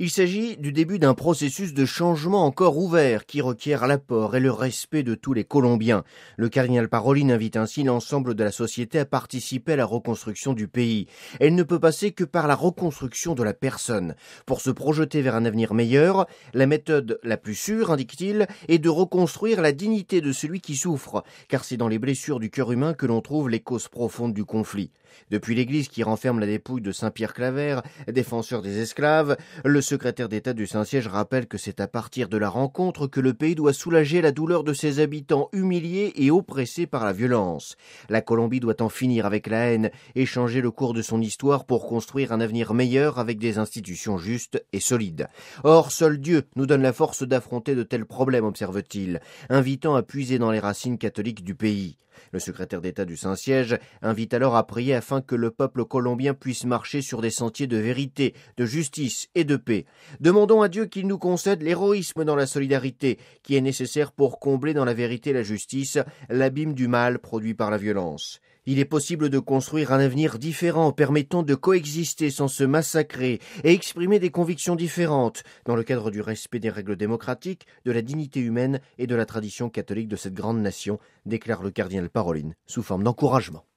Il s'agit du début d'un processus de changement encore ouvert qui requiert l'apport et le respect de tous les Colombiens. Le cardinal Parolin invite ainsi l'ensemble de la société à participer à la reconstruction du pays. Elle ne peut passer que par la reconstruction de la personne. Pour se projeter vers un avenir meilleur, la méthode la plus sûre, indique-t-il, est de reconstruire la dignité de celui qui souffre, car c'est dans les blessures du cœur humain que l'on trouve les causes profondes du conflit. Depuis l'église qui renferme la dépouille de Saint-Pierre Claver, défenseur des esclaves, le secrétaire d'État du Saint-Siège rappelle que c'est à partir de la rencontre que le pays doit soulager la douleur de ses habitants humiliés et oppressés par la violence. La Colombie doit en finir avec la haine et changer le cours de son histoire pour construire un avenir meilleur avec des institutions justes et solides. Or, seul Dieu nous donne la force d'affronter de tels problèmes, observe-t-il, invitant à puiser dans les racines catholiques du pays. Le secrétaire d'État du Saint-Siège invite alors à prier afin que le peuple colombien puisse marcher sur des sentiers de vérité, de justice et de paix. Demandons à Dieu qu'il nous concède l'héroïsme dans la solidarité, qui est nécessaire pour combler dans la vérité et la justice l'abîme du mal produit par la violence. Il est possible de construire un avenir différent permettant de coexister sans se massacrer et exprimer des convictions différentes dans le cadre du respect des règles démocratiques, de la dignité humaine et de la tradition catholique de cette grande nation, déclare le cardinal Parolin sous forme d'encouragement.